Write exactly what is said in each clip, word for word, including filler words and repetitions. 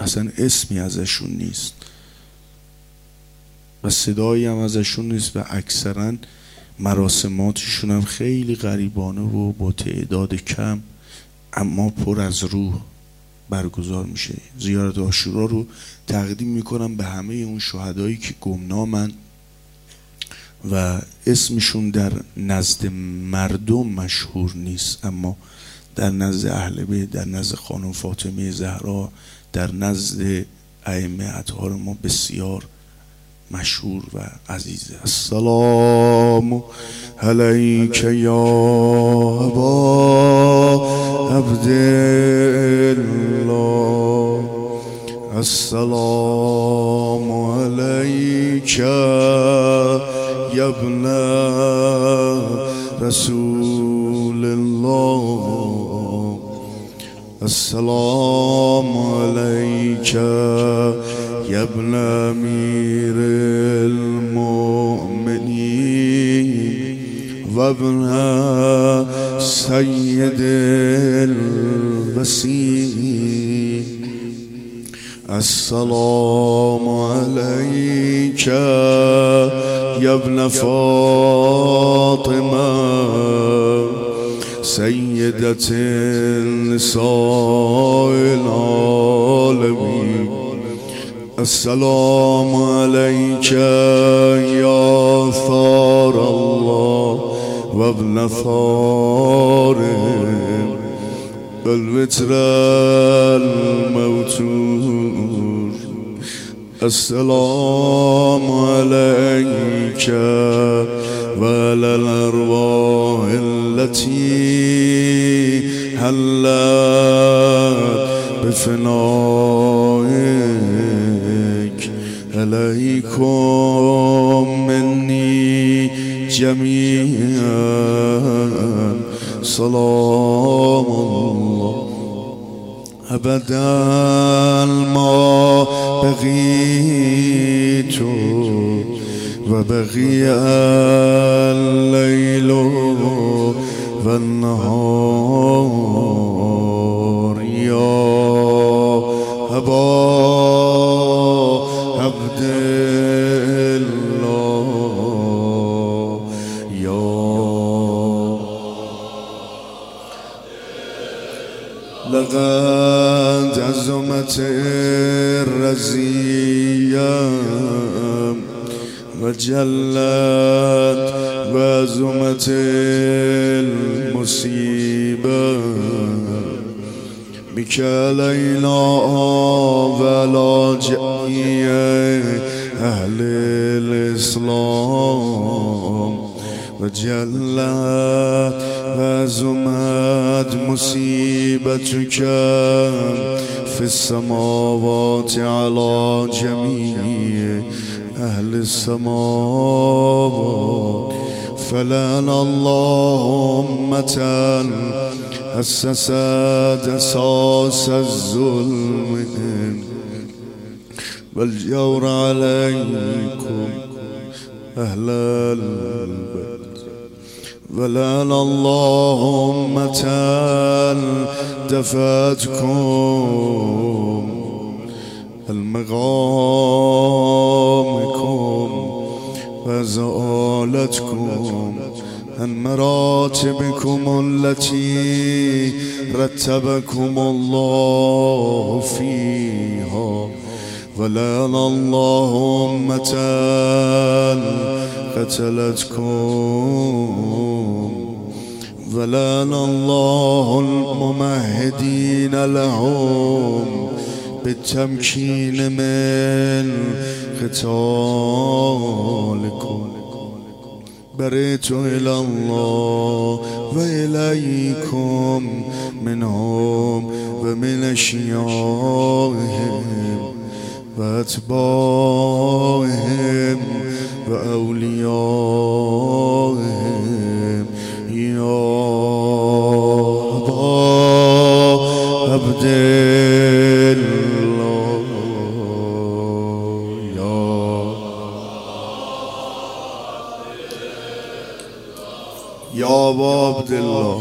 اصلا اسمی ازشون نیست و صدایی هم ازشون نیست و اکثرا مراسماتشون هم خیلی غریبانه و با تعداد کم اما پر از روح برگزار میشه. زیارت عاشورا رو تقدیم میکنم به همه اون شهدایی که گمنامن و اسمشون در نزد مردم مشهور نیست، اما در نزد اهل بیت، در نزد خانم فاطمه زهرا، در نزد ائمه اطهار ما بسیار مشهور و عزیزه. السلام علیک یا ابا عبدالله، السلام علیک یا ابن رسول الله، السلام علیک یا ابن امیر المؤمنین و ابن سید الوصی، السلام علیک یا ابن فاطمه سیدة نساء العالمین، السلام علیک یا ثار الله و ابن ثار الوتر الموتور، السلام علیک و علی الارواح التي حلت بفنائك، علیکم منی جمیعا سلام الله ابدا ما بقیت و بقی اللیل و النهار یا ابا عبدالله، یا لقد عظمت الرزیه و جلت و عظمت المصیبه بك علينا وعلى جميع أهل الإسلام، وجلت وعظمت مصيبتك في السماوات على جميع أهل السماوات، فلعن الله أمة أسست أساس الظلم والجور عليكم أهل البيت، ولعن الله أمة دفعتكم المقامكم وزالتكم عن مراتبكم التي رتبكم الله فيها، ولعن الله أمة قتلتكم، ولعن الله الممهدين لهم بالتمكين من قتالكم. بريت إلى الله وإليكم منهم ومن أشيائهم وأتباعهم وأوليائهم يا أبا عبدالله، يا أبا عبدالله،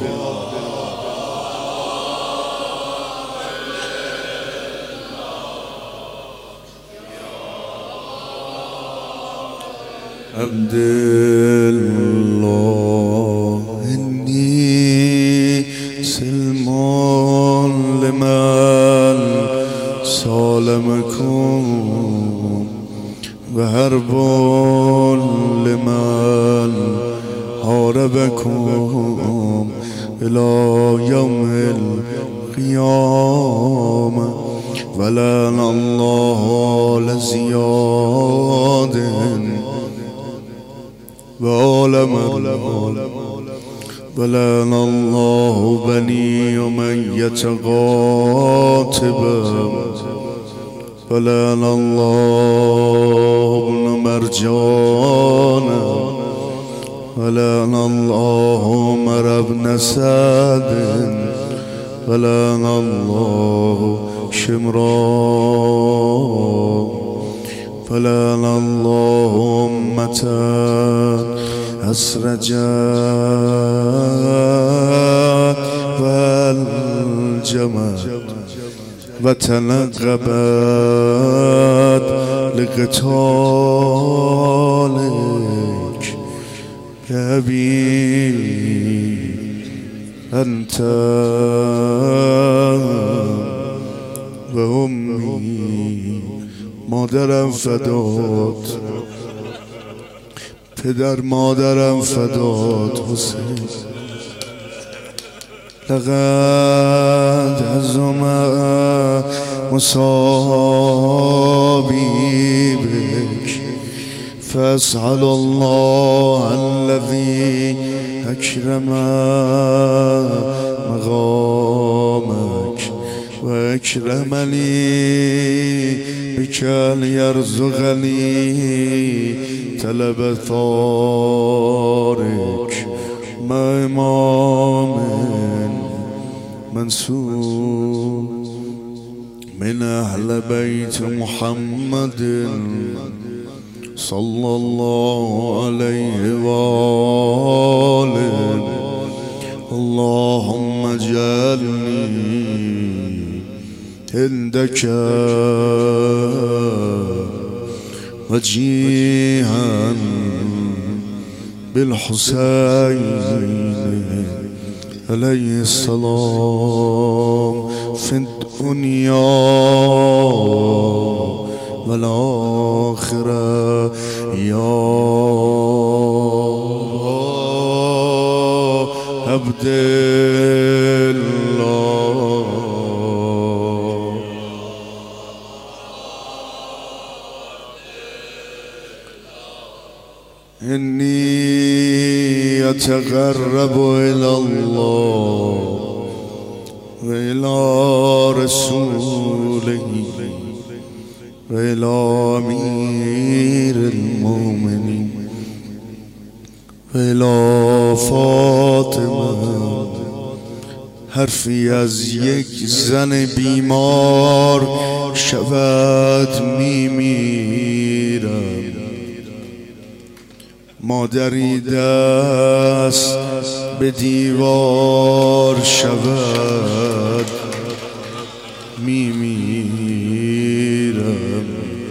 عبدالله إني سلمان لمن سالمكم وحرب لمن حاربكم إلى يوم القيامة ولعن الله لزياد وعالم ولعن الله بني أمية قاتبا ولعن الله ابن مرجانا ولعن الله عمر بن سعد ولعن الله شمران ولعن الله أمة أسرجت والجمد وتنقبت لقتالك يا أبي أنت وأمي مادرم فدات پدر مادرم فدات حسین لقد هزم مصابي بك فاسأل الله الذي أكرم مقامك وأكرمني بك ليرزقني طلب ثارك مع إمام منصور من أهل بيت محمد صلى الله عليه وآله اللهم اجعلني عندك وجيها بالحسين عليه السلام في الدنيا والآخرة يا عبد الله إني أتقرب إلى الله وإلى رسوله وإلى أمير المؤمنين وإلى فاطمة حرفی از یک زن بیمار شود میمیرم مادری دست به دیوار شود میمیرم.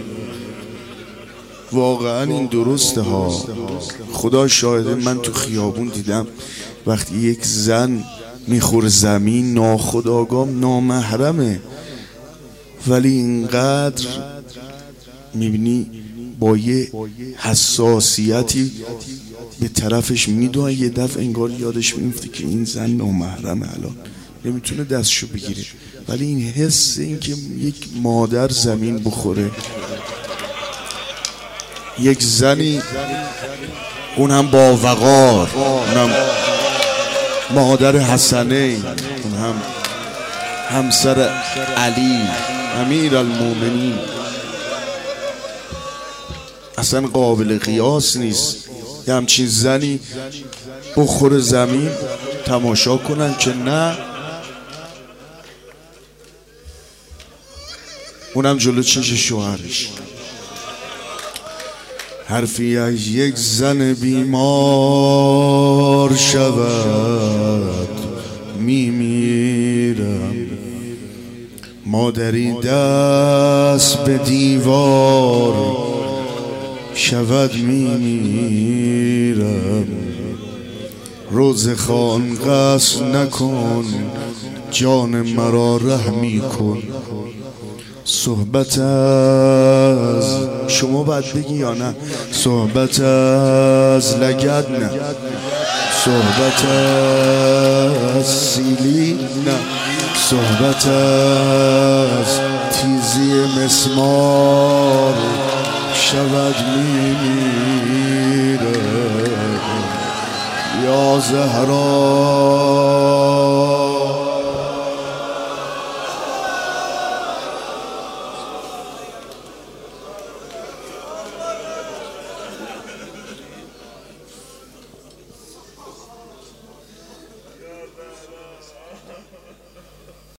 واقعا این درسته ها، خدا شاهده. من تو خیابون دیدم وقتی یک زن میخوره زمین ناخودآگاه نامحرمه، ولی اینقدر میبینی با یه حساسیتی به طرفش میدون، یه دفعه انگار یادش میفته که این زن نامحرمه، الان نمیتونه دستشو بگیره. ولی این حس این که یک مادر زمین بخوره، یک زنی اونم با وقار، اونم مادر حسنه، اون هم همسر علی امیر المومنین، اصلا قابل قیاس نیست. یه همچین زنی بخور زمین تماشا کنن که نه، اونم جلو چش شوهرش. حرفی از یک زن بیمار شود میمیرم، مادری دست به دیوار شود میمیرم. روز خان قصد نکن، جان مرا رحمی کن. صحبت از شما باید بگی یا نه؟ صحبت از لگد نه، صحبت از سیلی نه، صحبت از تیزی مسمار شود میمیره. یا زهرا